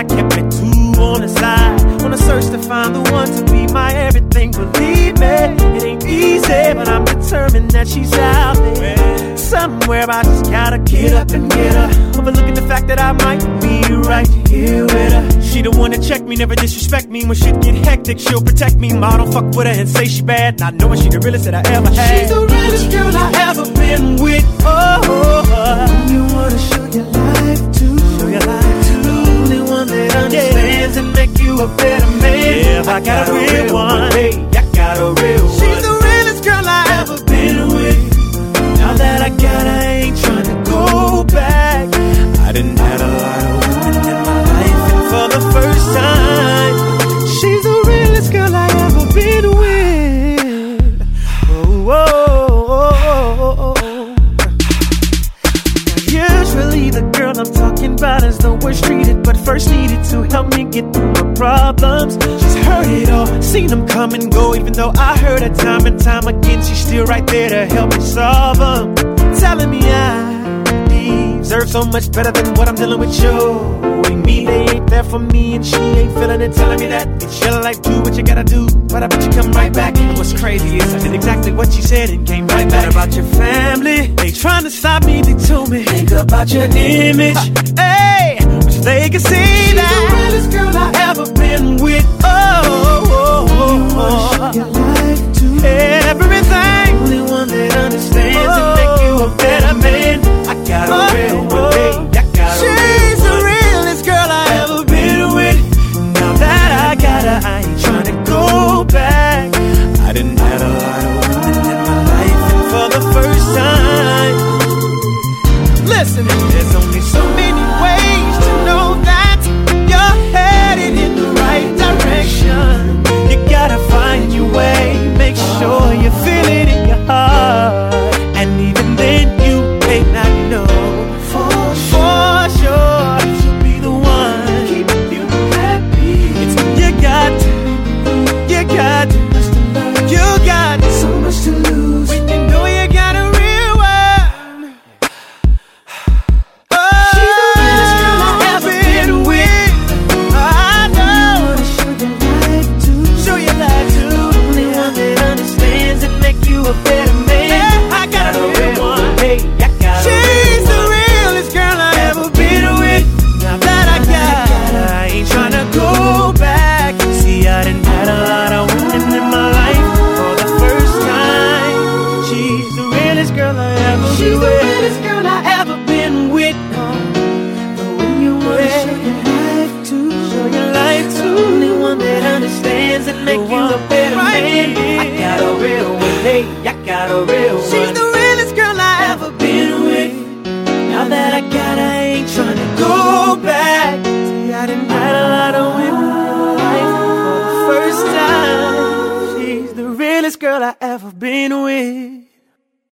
I kept it two on the side. On a search to find the one to be my everything. Believe me, it ain't easy, but I'm determined that she's out there. Somewhere I just gotta get up and get her. Overlooking the fact that I might be right here with her. She the one that check me, never disrespect me. When shit get hectic, she'll protect me. Ma, don't fuck with her and say she bad, not knowing she the realest that I ever had. She's the realest girl I ever been with. You wanna show your life to, show your life to the only one that understands and make you a better man. Yeah, I got a real one. Hey, I got a real one. She's the realest girl I ever been with. Now that I got her, I ain't trying to go back. I didn't have a lot of women in my life, and for the first time, she's the realest girl I ever been with. Oh, oh, oh, oh, oh. Now, usually the girl I'm talking about is the worst treated, but first needed to help me get through my problems. She's heard it all, seen them come and go. Even though I heard her time and time again, she's still right there to help me solve them. Telling me I deserve so much better than what I'm dealing with. Showing me they ain't there for me and she ain't feeling it. Telling me that it's your life, do what you gotta do, but I bet you come right back. And what's crazy is I did exactly what she said and came right back. About your family, they trying to stop me, they told me think about your image. Hey, wish they could see that she's the realest girl I ever been with. Your life to everything, only one that understands and make you a better man. I got a real one, hey, I got a real one. She's the realest girl I ever been with. Now that I got her, I ain't trying to go back. I didn't have a lot of women in my life, and for the first time, listen, there's only so many ways to know that you're headed in the right direction. You gotta find your way, make sure you feel it in your heart. And even then you may not know for sure she'll be the one keep you happy. It's you got so much to lose when you know you got a real one. She's the realest girl I ever been with. I know. Show your life to the only one that understands and make you a better man. I got a real one. Hey, I got she's the realest girl I ever been with. Now that I got her, I ain't trying to go back. See, I done had a lot of women in my life. For the first time, she's the realest girl I ever been with. She's the realest girl I ever been with. The one you wanna show your life to, show your life to, the only one that understands and make you a better man. I got a real one, hey, I got a real one. She's the realest girl I ever been with. Now that I got her, I ain't trying to go back. See, I done had a lot of women in my life. For the first time, she's the realest girl I ever been with.